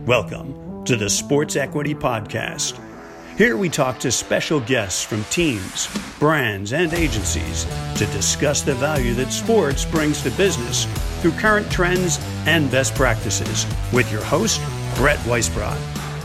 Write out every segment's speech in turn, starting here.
Welcome to the Sports Equity Podcast. Here we talk to special guests from teams, brands, and agencies to discuss the value that sports brings to business through current trends and best practices with your host, Brett Weisbrot.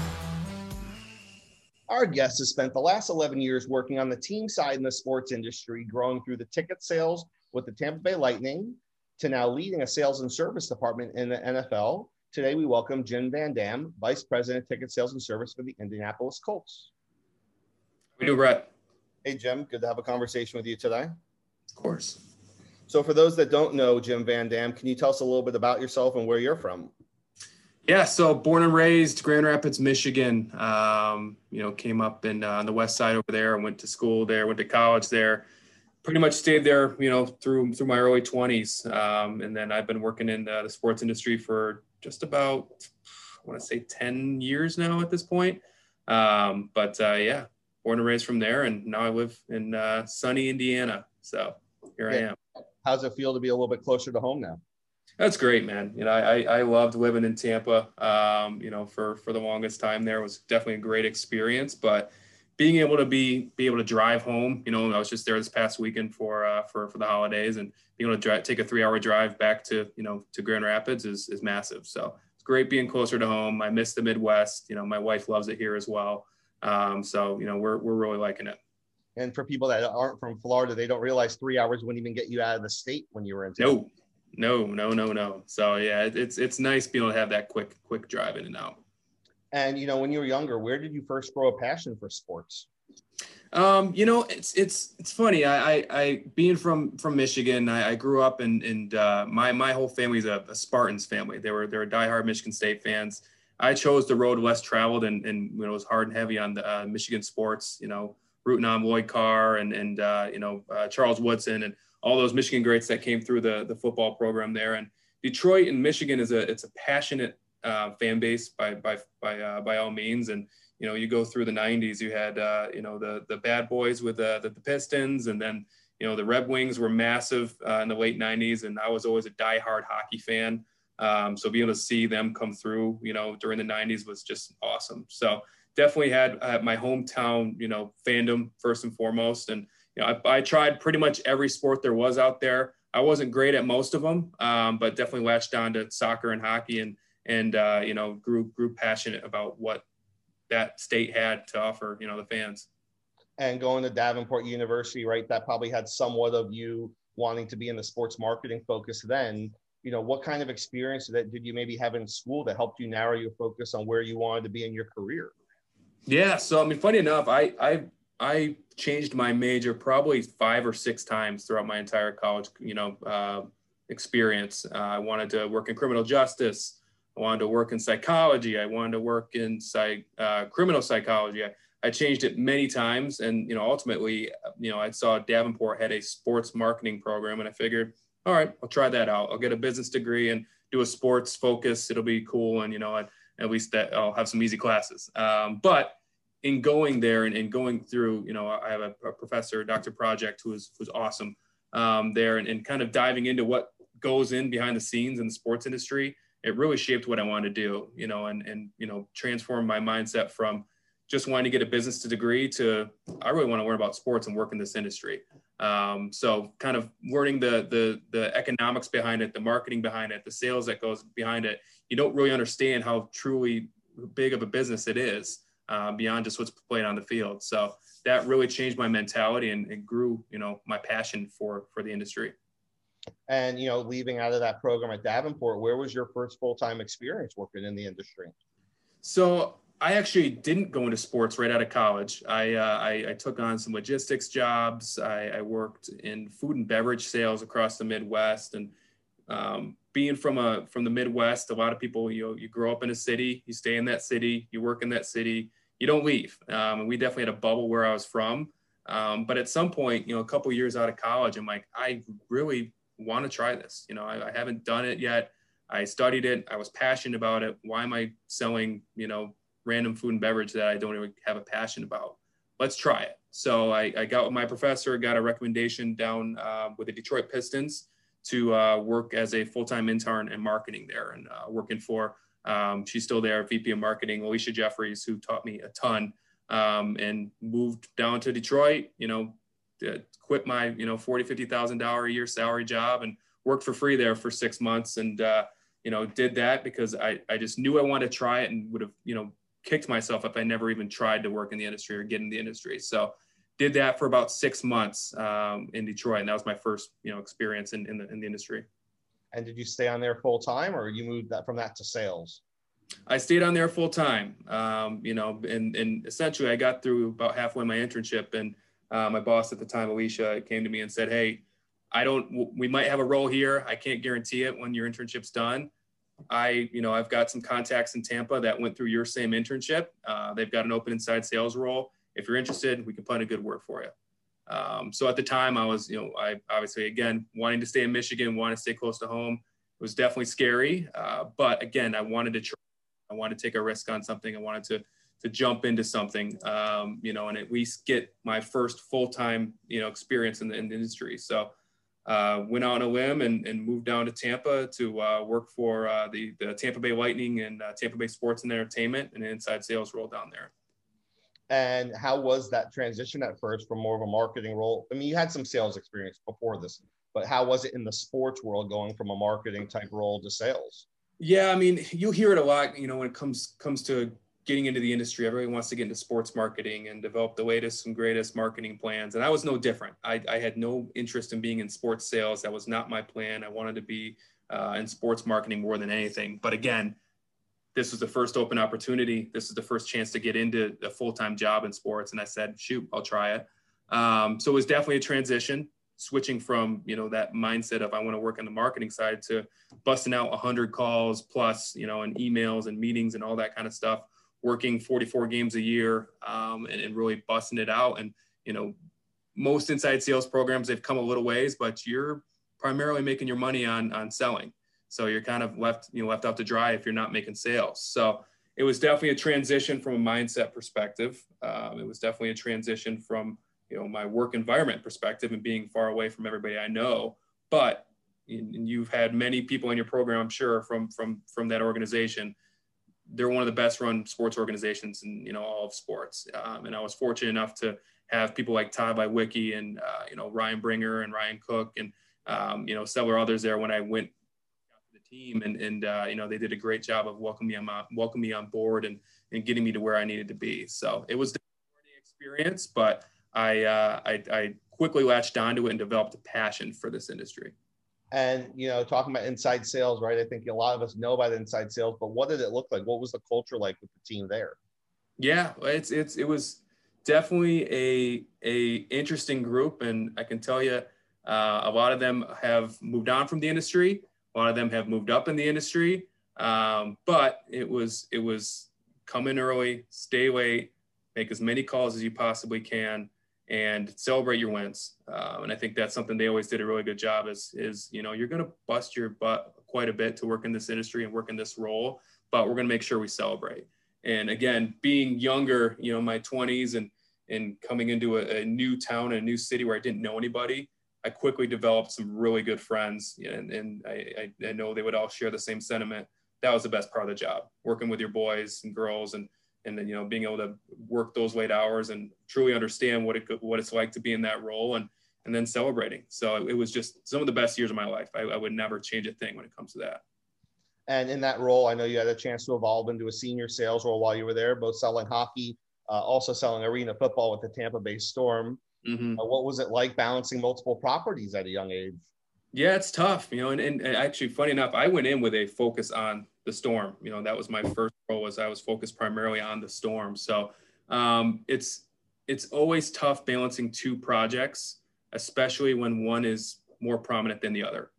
Our guest has spent the last 11 years working on the team side in the sports industry, growing through the ticket sales with the Tampa Bay Lightning to now leading a sales and service department in the NFL. Today, we welcome Jim Van Dam, Vice President of Ticket Sales and Service for the Indianapolis Colts. We do, Brett. Hey, Jim. Good to have a conversation with you today. Of course. So for those that don't know Jim Van Dam, can you tell us a little bit about yourself and where you're from? Yeah, so born and raised Grand Rapids, Michigan. Came up on the west side over there and went to school there, went to college there. Pretty much stayed there, through my early 20s. And then I've been working in the sports industry for just about, I want to say 10 years now at this point. Born and raised from there. And now I live in sunny Indiana. So here I am. How's it feel to be a little bit closer to home now? That's great, man. I loved living in Tampa, for the longest time there. It was definitely a great experience, but being able to be able to drive home, I was just there this past weekend for the holidays, and being able to take a 3-hour drive back to Grand Rapids is massive. So it's great being closer to home. I miss the Midwest. My wife loves it here as well. We're really liking it. And for people that aren't from Florida, they don't realize 3 hours wouldn't even get you out of the state when you were in Tampa. No. So yeah, it's nice being able to have that quick drive in and out. And, when you were younger, where did you first grow a passion for sports? It's funny. I being from Michigan, I grew up and my whole family is a Spartans family. They were diehard Michigan State fans. I chose the road less traveled and it was hard and heavy on the Michigan sports, rooting on Lloyd Carr and Charles Woodson and all those Michigan greats that came through the football program there. And Detroit and Michigan it's a passionate fan base by all means. And, you go through the 90s, you had, the bad boys with the Pistons, and then, the Red Wings were massive in the late 90s. And I was always a diehard hockey fan. So being able to see them come through, during the 90s was just awesome. So definitely had my hometown, fandom first and foremost. And, I tried pretty much every sport there was out there. I wasn't great at most of them, but definitely latched on to soccer and hockey and grew passionate about what that state had to offer, the fans. And going to Davenport University, right, that probably had somewhat of you wanting to be in the sports marketing focus then. What kind of experience did you maybe have in school that helped you narrow your focus on where you wanted to be in your career? Yeah, so, funny enough, I changed my major probably 5 or 6 times throughout my entire college, experience. I wanted to work in criminal justice. I wanted to work in psychology. I wanted to work in criminal psychology. I changed it many times. And, ultimately, I saw Davenport had a sports marketing program, and I figured, all right, I'll try that out. I'll get a business degree and do a sports focus. It'll be cool. And, at least that I'll have some easy classes. But in going there and going through, I have a professor, Dr. Project, who's awesome there and kind of diving into what goes in behind the scenes in the sports industry. It really shaped what I wanted to do, and transformed my mindset from just wanting to get a business degree to I really want to learn about sports and work in this industry. So kind of learning the economics behind it, the marketing behind it, the sales that goes behind it. You don't really understand how truly big of a business it is. Beyond just what's played on the field. So that really changed my mentality and grew, my passion for the industry. And, leaving out of that program at Davenport, where was your first full-time experience working in the industry? So I actually didn't go into sports right out of college. I took on some logistics jobs. I worked in food and beverage sales across the Midwest. And being from the Midwest, a lot of people, you grow up in a city, you stay in that city, you work in that city, you don't leave. And we definitely had a bubble where I was from. But at some point, a couple of years out of college, I'm like, I really want to try this. I haven't done it yet. I studied it. I was passionate about it. Why am I selling, random food and beverage that I don't even have a passion about? Let's try it. So I got with my professor, got a recommendation down with the Detroit Pistons to work as a full-time intern in marketing there and working for She's still there, VP of Marketing, Alicia Jeffries, who taught me a ton, and moved down to Detroit, quit my, $40,000-$50,000 a year salary job and worked for free there for 6 months. And, did that because I just knew I wanted to try it and would have, kicked myself if I never even tried to work in the industry or get in the industry. So did that for about 6 months in Detroit. And that was my first, experience in the industry. And did you stay on there full time, or you moved from that to sales? I stayed on there full time, and essentially I got through about halfway my internship, and my boss at the time, Alicia, came to me and said, "Hey, we might have a role here. I can't guarantee it when your internship's done. I've got some contacts in Tampa that went through your same internship. They've got an open inside sales role. If you're interested, we can put in a good word for you." So at the time I was, I obviously, again, wanting to stay in Michigan, wanting to stay close to home. It was definitely scary. But again, I wanted to try. I wanted to take a risk on something. I wanted to jump into something, and at least get my first full-time, experience in the industry. So went out on a limb and moved down to Tampa to work for the Tampa Bay Lightning and Tampa Bay Sports and Entertainment, and an inside sales role down there. And how was that transition at first from more of a marketing role? I mean, you had some sales experience before this, but how was it in the sports world going from a marketing type role to sales? Yeah, I mean, you hear it a lot, when it comes to getting into the industry. Everybody wants to get into sports marketing and develop the latest and greatest marketing plans. And I was no different. I had no interest in being in sports sales. That was not my plan. I wanted to be in sports marketing more than anything. But again, this was the first open opportunity. This is the first chance to get into a full-time job in sports. And I said, shoot, I'll try it. So it was definitely a transition, switching from, that mindset of I want to work on the marketing side to busting out 100 calls plus, and emails and meetings and all that kind of stuff, working 44 games a year, and really busting it out. And, most inside sales programs, they've come a little ways, but you're primarily making your money on selling. So you're kind of left out to dry if you're not making sales. So it was definitely a transition from a mindset perspective. It was definitely a transition from, my work environment perspective and being far away from everybody I know. But you've had many people in your program, I'm sure, from that organization. They're one of the best run sports organizations in, all of sports. And I was fortunate enough to have people like Todd Lewicki and, Ryan Bringer and Ryan Cook and, several others there when I went to the team, and they did a great job of welcoming me on board and getting me to where I needed to be. So it was a learning experience, but I quickly latched onto it and developed a passion for this industry. And, talking about inside sales, right? I think a lot of us know about inside sales, but what did it look like? What was the culture like with the team there? Yeah, it was definitely a interesting group. And I can tell you, a lot of them have moved on from the industry. A lot of them have moved up in the industry. But it was come in early, stay late, make as many calls as you possibly can, and celebrate your wins. And I think that's something they always did a really good job is, you're going to bust your butt quite a bit to work in this industry and work in this role, but we're going to make sure we celebrate. And again, being younger, my 20s and coming into a new town, a new city where I didn't know anybody, I quickly developed some really good friends. And I know they would all share the same sentiment. That was the best part of the job, working with your boys and girls and then, being able to work those late hours and truly understand what it's like to be in that role and then celebrating. So it was just some of the best years of my life. I would never change a thing when it comes to that. And in that role, I know you had a chance to evolve into a senior sales role while you were there, both selling hockey, also selling arena football with the Tampa Bay Storm. Mm-hmm. What was it like balancing multiple properties at a young age? Yeah, it's tough, and actually, funny enough, I went in with a focus on the Storm. That was my first role, was I was focused primarily on the Storm. So it's always tough balancing two projects, especially when one is more prominent than the other.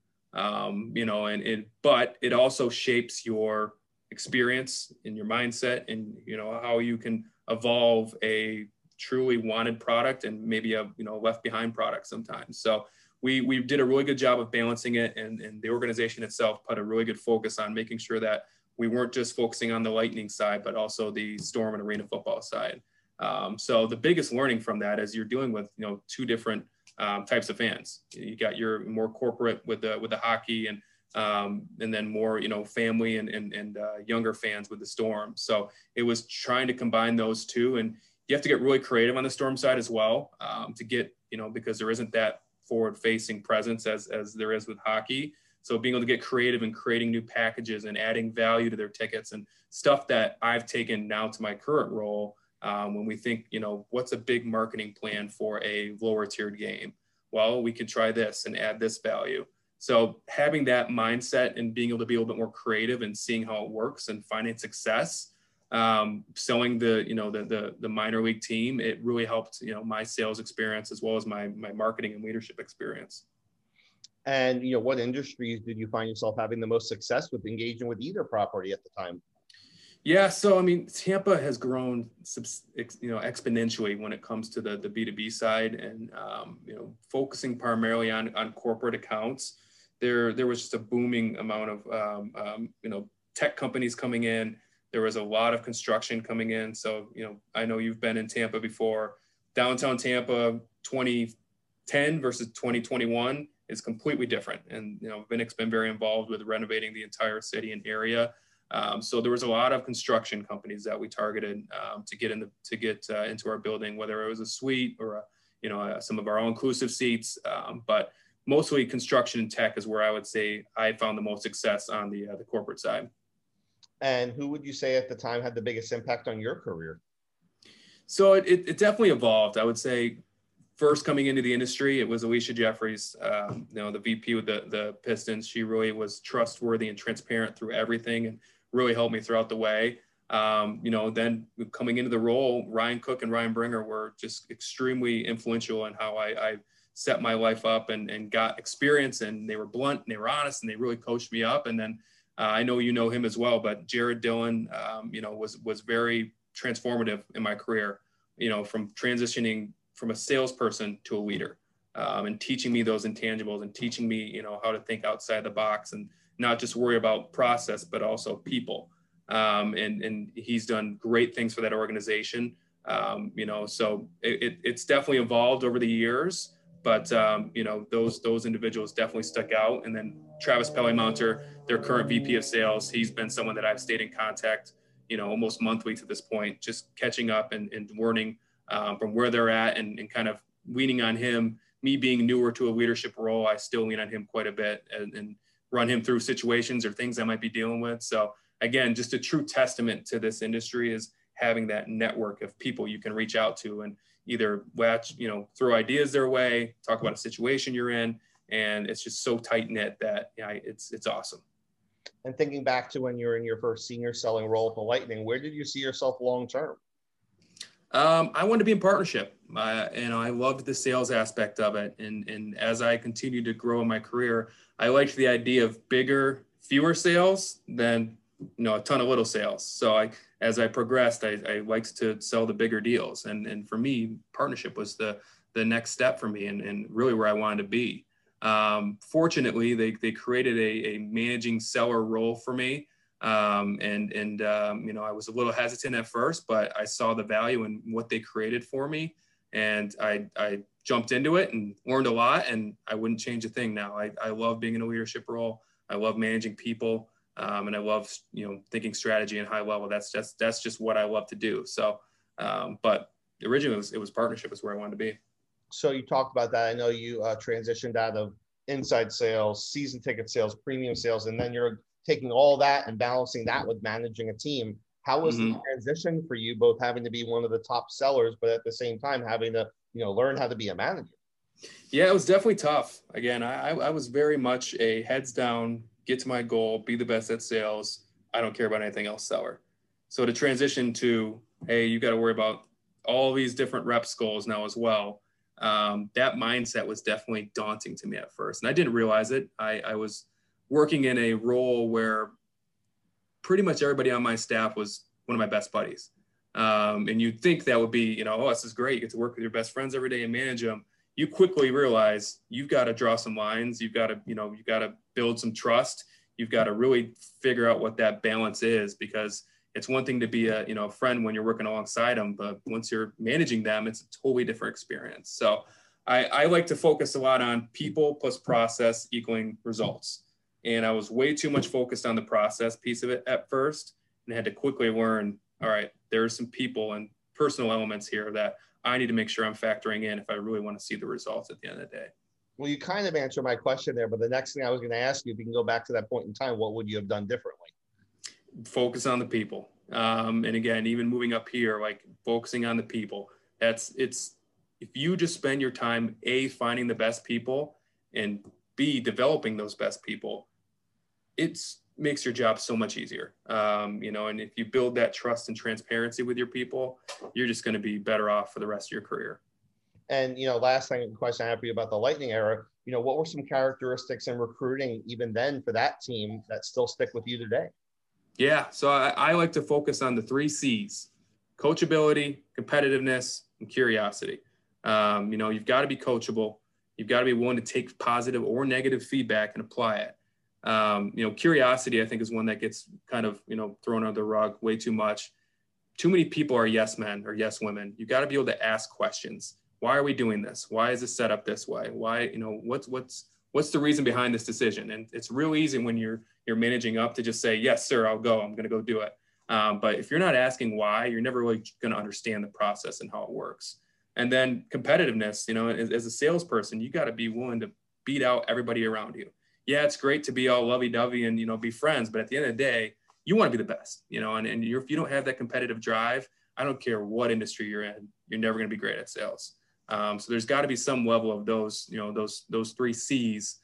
But it also shapes your experience and your mindset and, how you can evolve a truly wanted product and maybe a, left behind product sometimes. So we did a really good job of balancing it, and the organization itself put a really good focus on making sure that we weren't just focusing on the Lightning side, but also the Storm and arena football side. So the biggest learning from that is you're dealing with, two different types of fans. You got your more corporate with the hockey and and then more, family and younger fans with the Storm. So it was trying to combine those two, and you have to get really creative on the Storm side as well, to get, because there isn't that forward-facing presence as there is with hockey. So being able to get creative and creating new packages and adding value to their tickets and stuff that I've taken now to my current role. When we think, what's a big marketing plan for a lower tiered game? Well, we could try this and add this value. So having that mindset and being able to be a little bit more creative and seeing how it works and finding success, selling the minor league team, it really helped, my sales experience as well as my marketing and leadership experience. And, what industries did you find yourself having the most success with engaging with either property at the time? Yeah. So, Tampa has grown, exponentially when it comes to the B2B side and, focusing primarily on corporate accounts. There was just a booming amount of, tech companies coming in. There was a lot of construction coming in. So, I know you've been in Tampa before. Downtown Tampa 2010 versus 2021 is completely different. And, Vinnick's been very involved with renovating the entire city and area. So there was a lot of construction companies that we targeted to get into our building, whether it was a suite or some of our all-inclusive seats. But mostly construction and tech is where I would say I found the most success on the corporate side. And who would you say at the time had the biggest impact on your career? So it definitely evolved. I would say first coming into the industry, it was Alicia Jeffries, the VP with the Pistons. She really was trustworthy and transparent through everything and really helped me throughout the way. Then coming into the role, Ryan Cook and Ryan Bringer were just extremely influential in how I set my life up and got experience, and they were blunt and they were honest and they really coached me up. And then I know you know him as well, but Jared Dillon, was very transformative in my career, from transitioning from a salesperson to a leader, and teaching me those intangibles and teaching me, how to think outside the box and not just worry about process, but also people. And he's done great things for that organization. So it's definitely evolved over the years, but those individuals definitely stuck out. And then Travis Pellemonter, their current VP of sales, he's been someone that I've stayed in contact, almost monthly to this point, just catching up and learning from where they're at and kind of leaning on him. Me being newer to a leadership role, I still lean on him quite a bit and run him through situations or things I might be dealing with. So again, just a true testament to this industry is having that network of people you can reach out to and either throw ideas their way, talk about a situation you're in. And it's just so tight knit that it's awesome. And thinking back to when you were in your first senior selling role at the Lightning, where did you see yourself long-term? I wanted to be in partnership. I loved the sales aspect of it. And as I continued to grow in my career, I liked the idea of bigger, fewer sales than, a ton of little sales. So as I progressed, I liked to sell the bigger deals. And for me, partnership was the next step for me and really where I wanted to be. Fortunately, they created a managing seller role for me. I was a little hesitant at first, but I saw the value in what they created for me. And I jumped into it and learned a lot, and I wouldn't change a thing now. I love being in a leadership role. I love managing people. And I love, thinking strategy and high level. That's just what I love to do. So, but originally it was partnership is where I wanted to be. So you talked about that. I know you transitioned out of inside sales, season ticket sales, premium sales, and then you're taking all that and balancing that with managing a team. How was the transition for you, both having to be one of the top sellers, but at the same time having to, learn how to be a manager? Yeah, it was definitely tough. Again, I was very much a heads down, get to my goal, be the best at sales. I don't care about anything else seller. So to transition to, hey, you got to worry about all these different reps goals now as well. That mindset was definitely daunting to me at first. And I didn't realize it. I was working in a role where pretty much everybody on my staff was one of my best buddies. And you'd think that would be, this is great. You get to work with your best friends every day and manage them. You quickly realize you've got to draw some lines. You've got to, build some trust. You've got to really figure out what that balance is, because it's one thing to be a friend when you're working alongside them, but once you're managing them, it's a totally different experience. So I like to focus a lot on people plus process equaling results. And I was way too much focused on the process piece of it at first, and had to quickly learn, all right, there are some people and personal elements here that I need to make sure I'm factoring in if I really want to see the results at the end of the day. Well, you kind of answered my question there, but the next thing I was going to ask you, if you can go back to that point in time, what would you have done differently? Focus on the people. And again, even moving up here, like focusing on the people, if you just spend your time, A, finding the best people, and B, developing those best people, it makes your job so much easier. And if you build that trust and transparency with your people, you're just going to be better off for the rest of your career. And, last question I have for you about the Lightning era, what were some characteristics in recruiting even then for that team that still stick with you today? Yeah. So I like to focus on the 3 C's: coachability, competitiveness, and curiosity. You've got to be coachable. You've got to be willing to take positive or negative feedback and apply it. Curiosity, I think, is one that gets kind of, thrown under the rug way too much. Too many people are yes men or yes women. You got to be able to ask questions. Why are we doing this? Why is this set up this way? Why, what's the reason behind this decision? And it's real easy when you're managing up to just say, yes, sir, I'll go. I'm going to go do it. But if you're not asking why, you're never really going to understand the process and how it works. And then competitiveness, as a salesperson, you got to be willing to beat out everybody around you. Yeah, it's great to be all lovey-dovey and, be friends. But at the end of the day, you want to be the best, and if you don't have that competitive drive, I don't care what industry you're in, you're never going to be great at sales. So there's got to be some level of those 3 C's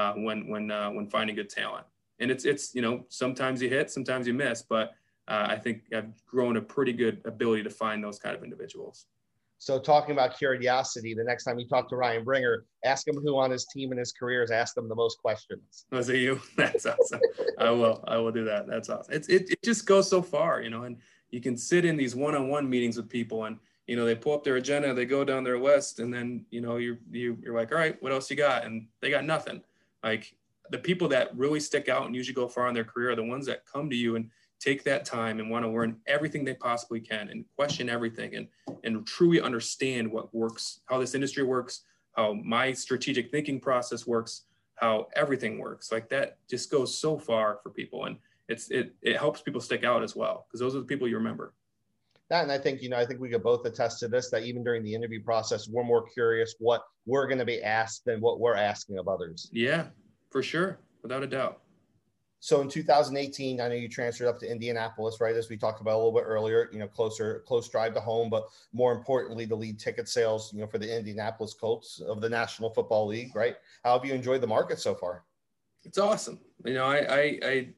when finding good talent. And it's sometimes you hit, sometimes you miss, but I think I've grown a pretty good ability to find those kind of individuals. So talking about curiosity, the next time you talk to Ryan Bringer, ask him who on his team in his career has asked him the most questions. Was it you? That's awesome. I will do that. That's awesome. It just goes so far, and you can sit in these one-on-one meetings with people and, they pull up their agenda, they go down their list, and then, you're like, all right, what else you got? And they got nothing. Like, the people that really stick out and usually go far in their career are the ones that come to you and take that time and want to learn everything they possibly can and question everything and truly understand what works, how this industry works, how my strategic thinking process works, how everything works. Like, that just goes so far for people. And it helps people stick out as well, because those are the people you remember. That, and I think we could both attest to this, that even during the interview process, we're more curious what we're going to be asked than what we're asking of others. Yeah, for sure. Without a doubt. So in 2018, I know you transferred up to Indianapolis, right? As we talked about a little bit earlier, close drive to home, but more importantly, to lead ticket sales, for the Indianapolis Colts of the National Football League, right? How have you enjoyed the market so far? It's awesome. I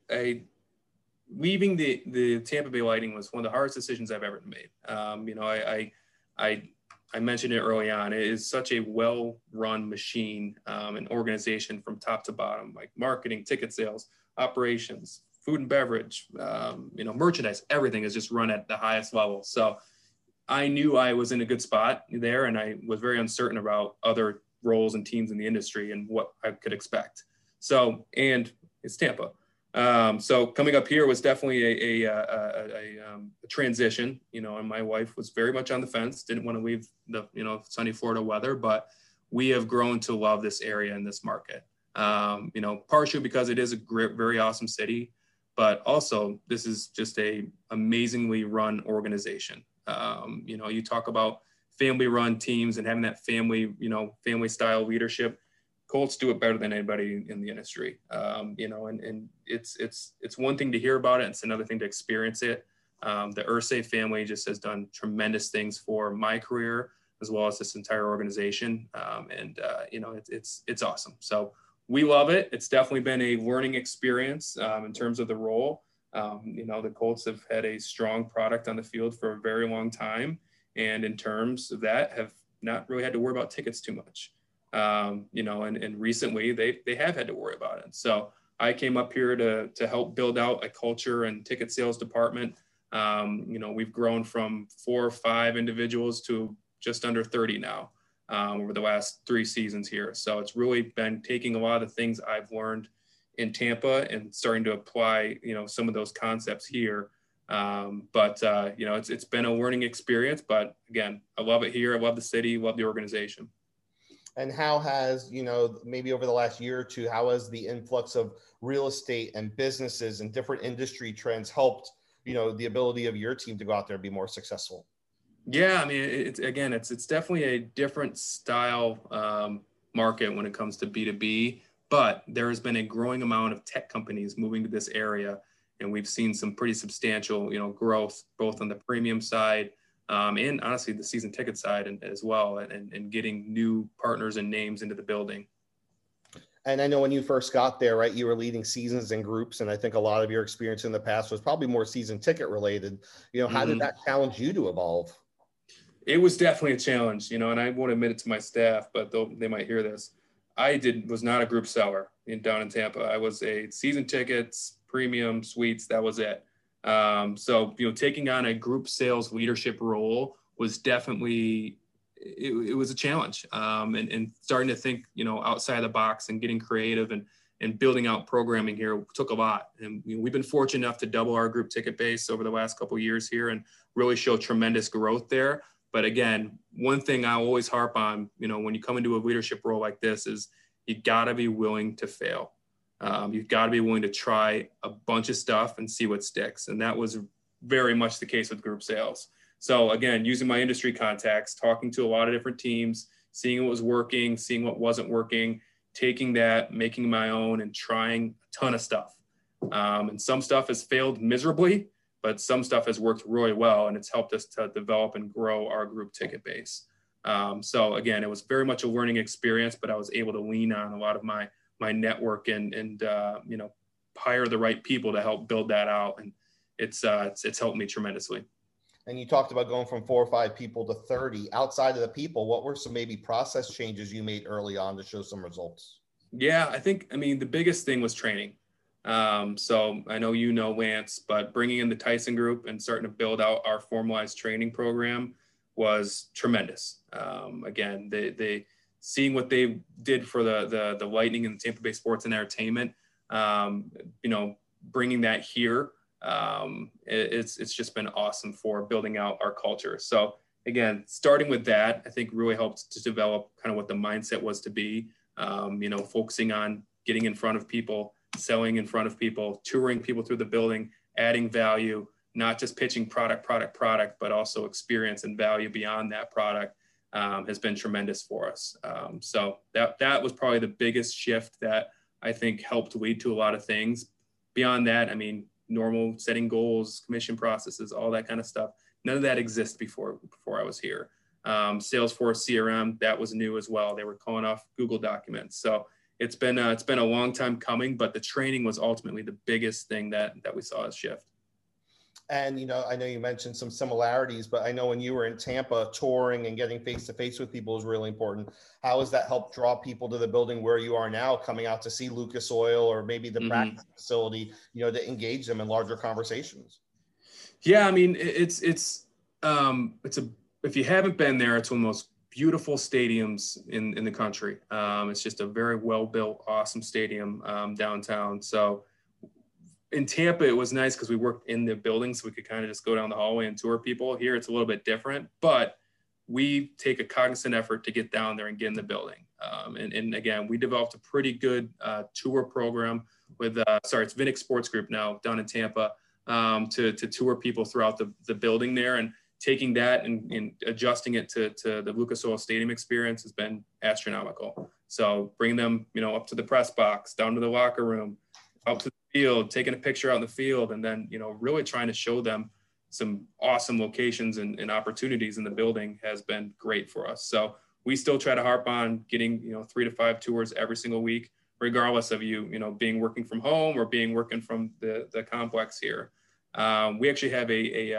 leaving the Tampa Bay Lightning was one of the hardest decisions I've ever made. I mentioned it early on. It is such a well-run machine, an organization from top to bottom, like marketing, ticket sales, operations, food and beverage, merchandise. Everything is just run at the highest level. So I knew I was in a good spot there, and I was very uncertain about other roles and teams in the industry and what I could expect. So, and it's Tampa. So coming up here was definitely a transition, and my wife was very much on the fence, didn't want to leave the, sunny Florida weather, but we have grown to love this area and this market, partially because it is a great, very awesome city, but also this is just a amazingly run organization. You talk about family run teams and having that family style leadership. Colts do it better than anybody in the industry, and it's one thing to hear about it. It's another thing to experience it. The Irsay family just has done tremendous things for my career, as well as this entire organization. It's awesome. So we love it. It's definitely been a learning experience in terms of the role. The Colts have had a strong product on the field for a very long time. And in terms of that, have not really had to worry about tickets too much. And recently they have had to worry about it. So I came up here to help build out a culture and ticket sales department. We've grown from 4 or 5 individuals to just under 30 now over the last 3 seasons here. So it's really been taking a lot of the things I've learned in Tampa and starting to apply, some of those concepts here. It's been a learning experience, but again, I love it here. I love the city, love the organization. And how has, maybe over the last year or two, how has the influx of real estate and businesses and different industry trends helped, the ability of your team to go out there and be more successful? Yeah, I mean, it's definitely a different style market when it comes to B2B, but there has been a growing amount of tech companies moving to this area, and we've seen some pretty substantial, growth both on the premium side and honestly the season ticket side as well, and getting new partners and names into the building. And I know when you first got there, right, you were leading seasons and groups, and I think a lot of your experience in the past was probably more season ticket related. How did that challenge you to evolve? It was definitely a challenge, and I won't admit it to my staff, but they might hear this. Was not a group seller down in Tampa. I was a season tickets, premium, suites. That was it. So, taking on a group sales leadership role was definitely, it was a challenge. And starting to think, outside the box and getting creative and building out programming here took a lot. And we've been fortunate enough to double our group ticket base over the last couple of years here and really show tremendous growth there. But again, one thing I always harp on, when you come into a leadership role like this is you got to be willing to fail. You've got to be willing to try a bunch of stuff and see what sticks. And that was very much the case with group sales. So again, using my industry contacts, talking to a lot of different teams, seeing what was working, seeing what wasn't working, taking that, making my own and trying a ton of stuff. And some stuff has failed miserably, but some stuff has worked really well, and it's helped us to develop and grow our group ticket base. So again, it was very much a learning experience, but I was able to lean on a lot of my network and hire the right people to help build that out. And it's helped me tremendously. And you talked about going from 4 or 5 people to 30. Outside of the people, what were some maybe process changes you made early on to show some results? Yeah, the biggest thing was training. So I know Lance, but bringing in the Tyson Group and starting to build out our formalized training program was tremendous. Again, they seeing what they did for the Lightning and the Tampa Bay Sports and Entertainment, bringing that here, it's just been awesome for building out our culture. So again, starting with that, I think really helped to develop kind of what the mindset was to be, focusing on getting in front of people, selling in front of people, touring people through the building, adding value, not just pitching product, but also experience and value beyond that product has been tremendous for us. So that was probably the biggest shift that I think helped lead to a lot of things. Beyond that, normal setting goals, commission processes, all that kind of stuff. None of that exists before I was here. Salesforce CRM, that was new as well. They were calling off Google Documents. So it's been a long time coming, but the training was ultimately the biggest thing that we saw as shift. And, I know you mentioned some similarities, but I know when you were in Tampa touring and getting face-to-face with people is really important. How has that helped draw people to the building where you are now, coming out to see Lucas Oil or maybe the practice facility, to engage them in larger conversations? Yeah, if you haven't been there, it's one of the most beautiful stadiums in the country. It's just a very well-built, awesome stadium downtown. So in Tampa, it was nice because we worked in the building, so we could kind of just go down the hallway and tour people. Here, it's a little bit different, but we take a cognizant effort to get down there and get in the building. And again, we developed a pretty good tour program with, it's Vinnick Sports Group now down in Tampa to tour people throughout the building there. And taking that and adjusting it to the Lucas Oil Stadium experience has been astronomical. So bringing them, up to the press box, down to the locker room, out to the field, taking a picture out in the field, and then, really trying to show them some awesome locations and opportunities in the building has been great for us. So we still try to harp on getting, 3 to 5 tours every single week, regardless of being working from home or working from the complex here. We actually have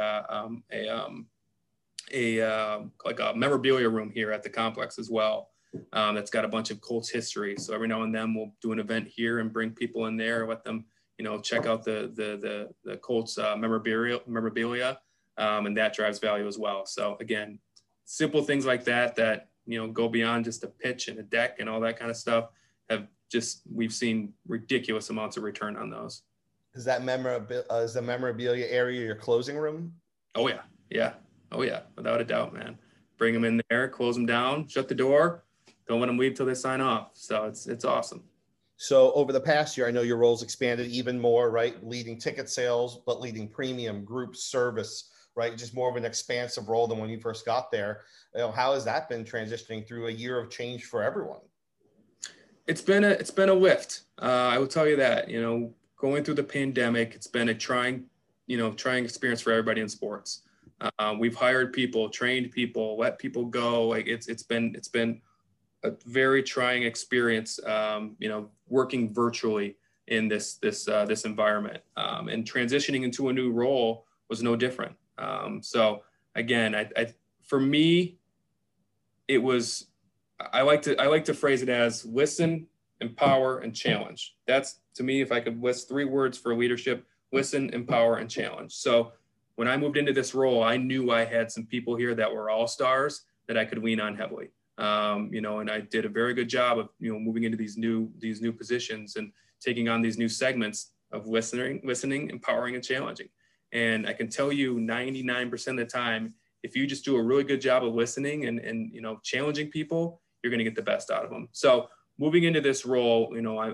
a memorabilia room here at the complex as well. That's got a bunch of Colts history. So every now and then we'll do an event here and bring people in there, let them, check out the Colts memorabilia, and that drives value as well. So again, simple things like that go beyond just a pitch and a deck and all that kind of stuff we've seen ridiculous amounts of return on those. Is that is the memorabilia area your closing room? Oh yeah. Yeah. Oh yeah. Without a doubt, man. Bring them in there, close them down, shut the door, don't let them leave till they sign off. So it's awesome. So over the past year, I know your role's expanded even more, right? Leading ticket sales, but leading premium group service, right? Just more of an expansive role than when you first got there. How has that been transitioning through a year of change for everyone? It's been a lift. I will tell you that, going through the pandemic, it's been a trying experience for everybody in sports. We've hired people, trained people, let people go. Like it's been a very trying experience, working virtually in this environment, and transitioning into a new role was no different. So again, for me, it was, I like to phrase it as listen, empower, and challenge. That's, to me, if I could list 3 words for leadership: listen, empower, and challenge. So when I moved into this role, I knew I had some people here that were all stars that I could lean on heavily. And I did a very good job of, moving into these new positions and taking on these new segments of listening, empowering, and challenging. And I can tell you 99% of the time, if you just do a really good job of listening and challenging people, you're going to get the best out of them. So moving into this role,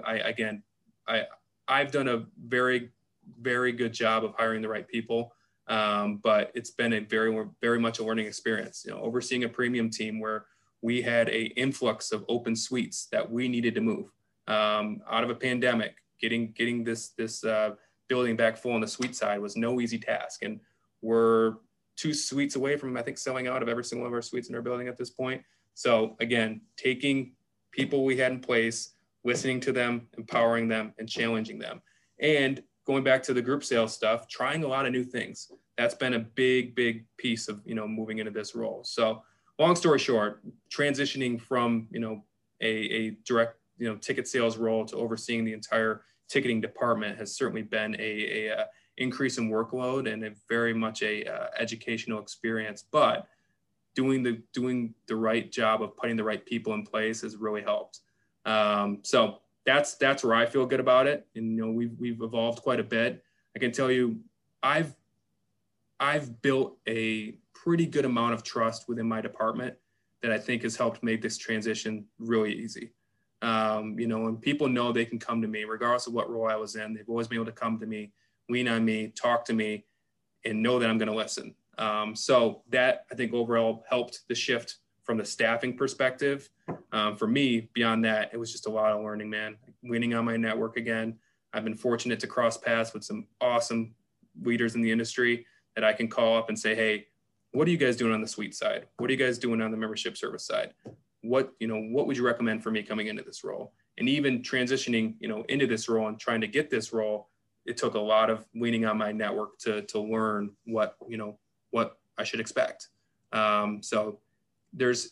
I've done a very, very good job of hiring the right people. But it's been a very, very much a learning experience, overseeing a premium team where we had a influx of open suites that we needed to move out of a pandemic. Getting this building back full on the suite side was no easy task. And we're 2 suites away from, I think, selling out of every single one of our suites in our building at this point. So again, taking people we had in place, listening to them, empowering them, and challenging them. And going back to the group sales stuff, trying a lot of new things. That's been a big, big piece of, moving into this role. So long story short, transitioning from, a direct, ticket sales role to overseeing the entire ticketing department has certainly been a increase in workload and a very much a educational experience. But doing the right job of putting the right people in place has really helped. So that's where I feel good about it. And, we've evolved quite a bit. I can tell you, I've built a pretty good amount of trust within my department that I think has helped make this transition really easy. And people know they can come to me regardless of what role I was in. They've always been able to come to me, lean on me, talk to me, and know that I'm going to listen. So that, I think, overall helped the shift from the staffing perspective. For me, beyond that, it was just a lot of learning, man. Leaning on my network again. I've been fortunate to cross paths with some awesome leaders in the industry that I can call up and say, hey, what are you guys doing on the suite side? What are you guys doing on the membership service side? What would you recommend for me coming into this role? And even transitioning, into this role and trying to get this role, it took a lot of leaning on my network to learn what I should expect. So there's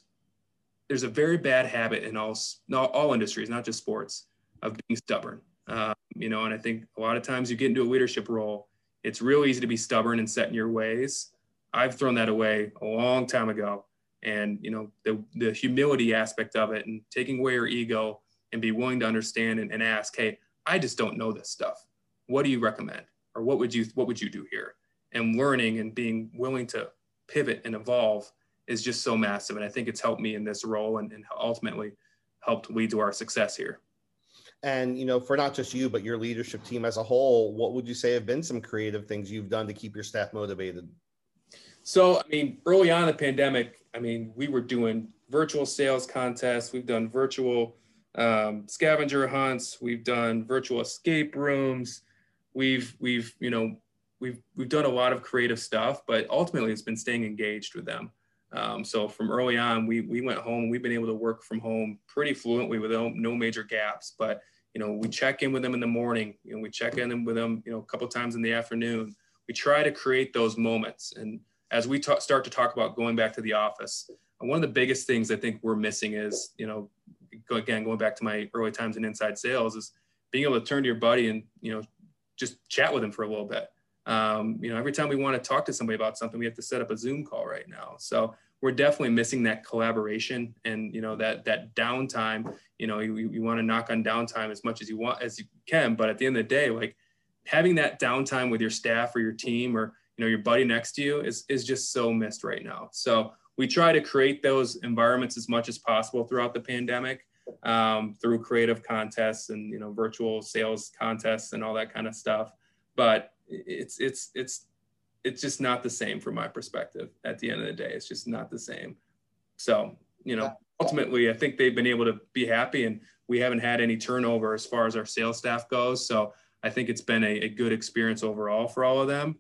a very bad habit in all industries, not just sports, of being stubborn. And I think a lot of times you get into a leadership role, it's real easy to be stubborn and set in your ways. I've thrown that away a long time ago. And, the humility aspect of it and taking away your ego and be willing to understand and ask, hey, I just don't know this stuff. What do you recommend? Or what would you do here? And learning and being willing to pivot and evolve is just so massive. And I think it's helped me in this role and ultimately helped lead to our success here. And, for not just you, but your leadership team as a whole, what would you say have been some creative things you've done to keep your staff motivated? So, early on in the pandemic, we were doing virtual sales contests. We've done virtual scavenger hunts. We've done virtual escape rooms. We've done a lot of creative stuff, but ultimately it's been staying engaged with them. So from early on, we went home. We've been able to work from home pretty fluently with no major gaps. But we check in with them in the morning. We check in with them a couple of times in the afternoon. We try to create those moments. And as we start to talk about going back to the office, one of the biggest things I think we're missing is, going back to my early times in inside sales, is being able to turn to your buddy and, just chat with him for a little bit. Every time we want to talk to somebody about something, we have to set up a Zoom call right now. So we're definitely missing that collaboration and, that downtime. You want to knock on downtime as much as you can, but at the end of the day, like having that downtime with your staff or your team or, your buddy next to you is just so missed right now. So we try to create those environments as much as possible throughout the pandemic, through creative contests and, you know, virtual sales contests and all that kind of stuff. But it's just not the same from my perspective. At the end of the day, it's just not the same. So, you know, ultimately, I think they've been able to be happy, and we haven't had any turnover as far as our sales staff goes. So I think it's been a good experience overall for all of them.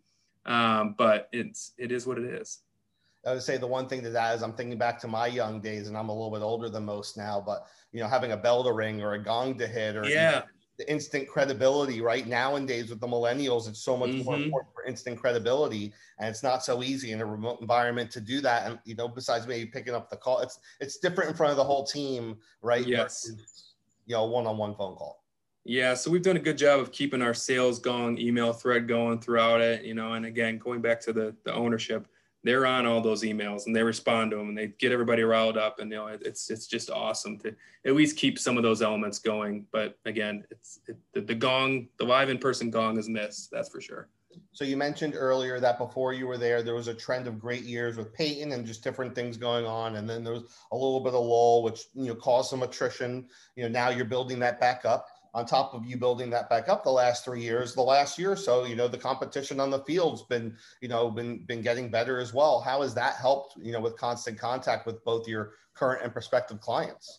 But it is what it is. I would say the one thing to that is I'm thinking back to my young days, and I'm a little bit older than most now, but, you know, having a bell to ring or a gong to hit, or, you know, the instant credibility, right? Nowadays with the millennials, it's so much more important for instant credibility, and it's not so easy in a remote environment to do that. And, you know, besides maybe picking up the call, it's different in front of the whole team, right? Yes. Versus, you know, one-on-one phone call. Yeah, so we've done a good job of keeping our sales going, email thread going throughout it, you know, and again, going back to the ownership, they're on all those emails and they respond to them and they get everybody riled up, and, you know, it's just awesome to at least keep some of those elements going. But again, the gong, the live in-person gong is missed, that's for sure. So you mentioned earlier that before you were there was a trend of great years with Peyton and just different things going on. And then there was a little bit of lull, which, you know, caused some attrition. You know, now you're building that back up. On top of you building that back up the last 3 years, the last year or so, you know, the competition on the field's been getting better as well. How has that helped, you know, with constant contact with both your current and prospective clients?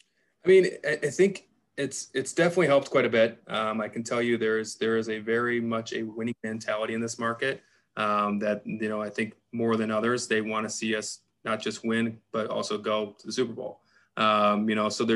I mean, I think it's definitely helped quite a bit. I can tell you there is a very much a winning mentality in this market, that, you know, I think more than others, they want to see us not just win, but also go to the Super Bowl. You know, so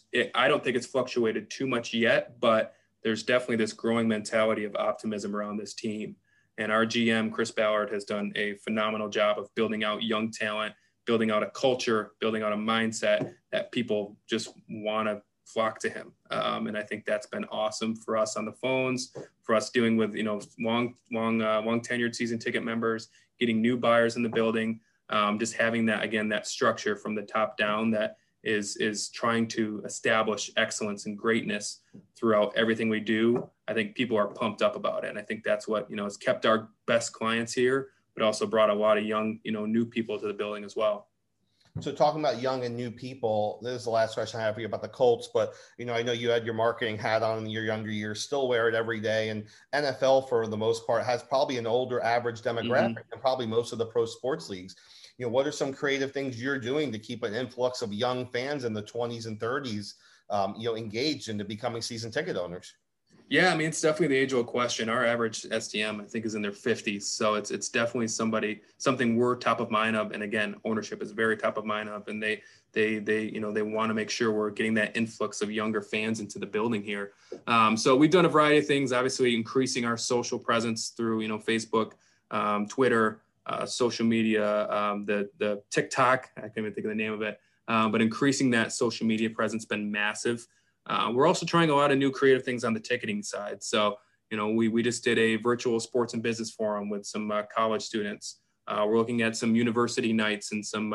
I don't think it's fluctuated too much yet, but there's definitely this growing mentality of optimism around this team. And our GM, Chris Ballard, has done a phenomenal job of building out young talent, building out a culture, building out a mindset that people just want to flock to him. And I think that's been awesome for us on the phones, for us dealing with, you know, long tenured season ticket members, getting new buyers in the building, just having that, again, that structure from the top down that is trying to establish excellence and greatness throughout everything we do. I think people are pumped up about it. And I think that's what, you know, has kept our best clients here, but also brought a lot of young, you know, new people to the building as well. So talking about young and new people, this is the last question I have for you about the Colts, but, you know, I know you had your marketing hat on in your younger years, still wear it every day. And NFL, for the most part, has probably an older average demographic than probably most of the pro sports leagues. You know, what are some creative things you're doing to keep an influx of young fans in the 20s and 30s, you know, engaged into becoming season ticket owners? Yeah, I mean, it's definitely the age-old question. Our average STM, I think, is in their 50s. So it's definitely something we're top of mind of. And again, ownership is very top of mind of, and they you know, they want to make sure we're getting that influx of younger fans into the building here. So we've done a variety of things, obviously increasing our social presence through, you know, Facebook, Twitter, social media, the TikTok, I can't even think of the name of it, but increasing that social media presence has been massive. We're also trying a lot of new creative things on the ticketing side. So, you know, we just did a virtual sports and business forum with some college students. We're looking at some university nights and some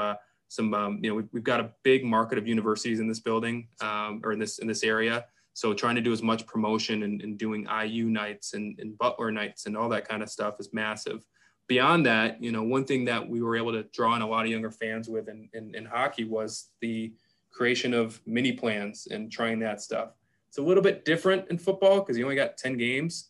you know, we've got a big market of universities in this building, or in this area. So trying to do as much promotion and doing IU nights and Butler nights and all that kind of stuff is massive. Beyond that, you know, one thing that we were able to draw in a lot of younger fans with in hockey was the creation of mini plans and trying that stuff. It's a little bit different in football because you only got 10 games.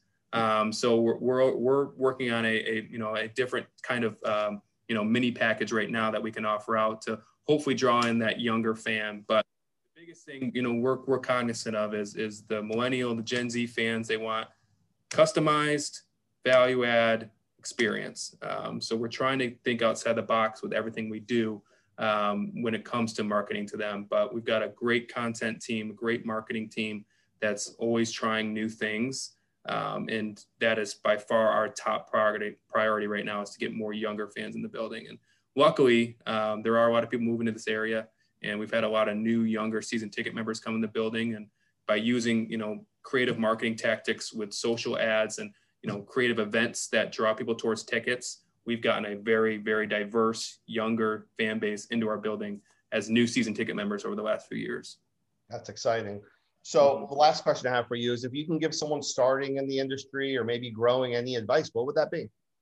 So we're working on a different kind of, you know, mini package right now that we can offer out to hopefully draw in that younger fan. But the biggest thing, you know, we're cognizant of is the millennial, the Gen Z fans. They want customized, value add experience. So we're trying to think outside the box with everything we do when it comes to marketing to them. But we've got a great content team, a great marketing team that's always trying new things. And that is by far our top priority right now, is to get more younger fans in the building. And luckily, there are a lot of people moving to this area, and we've had a lot of new younger season ticket members come in the building. And by using, you know, creative marketing tactics with social ads and, you know, creative events that draw people towards tickets, we've gotten a very, very diverse younger fan base into our building as new season ticket members over the last few years. That's exciting. So the last question I have for you is, if you can give someone starting in the industry or maybe growing any advice, what would that be?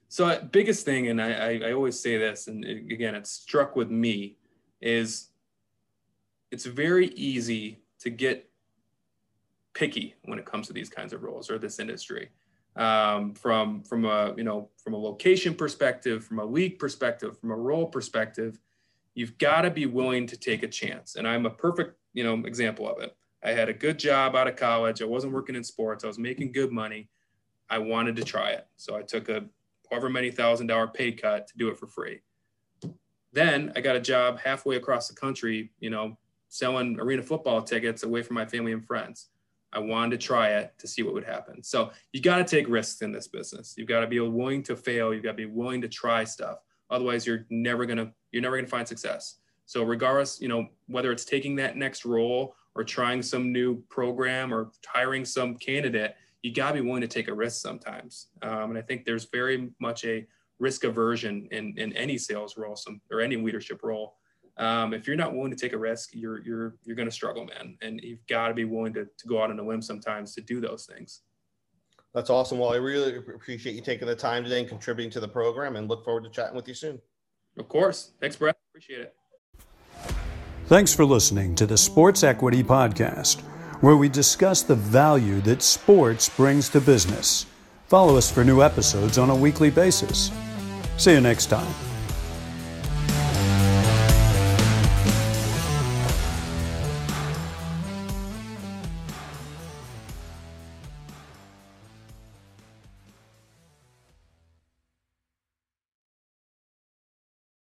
So biggest thing, and I always say this, and again, it's struck with me, is it's very easy to get picky when it comes to these kinds of roles or this industry. From a location perspective, from a league perspective, from a role perspective, you've got to be willing to take a chance. And I'm a perfect, example of it. I had a good job out of college. I wasn't working in sports. I was making good money. I wanted to try it. So I took a however many $1,000 pay cut to do it for free. Then I got a job halfway across the country, selling arena football tickets away from my family and friends. I wanted to try it to see what would happen. So you got to take risks in this business. You've got to be willing to fail. You've got to be willing to try stuff. Otherwise, you're never gonna find success. So regardless, whether it's taking that next role or trying some new program or hiring some candidate, you got to be willing to take a risk sometimes. And I think there's very much a risk aversion in any sales role or any leadership role. If you're not willing to take a risk, you're going to struggle, man. And you've got to be willing to go out on a limb sometimes to do those things. That's awesome. Well, I really appreciate you taking the time today and contributing to the program, and look forward to chatting with you soon. Of course. Thanks, Brett. Appreciate it. Thanks for listening to the Sports Equity Podcast, where we discuss the value that sports brings to business. Follow us for new episodes on a weekly basis. See you next time.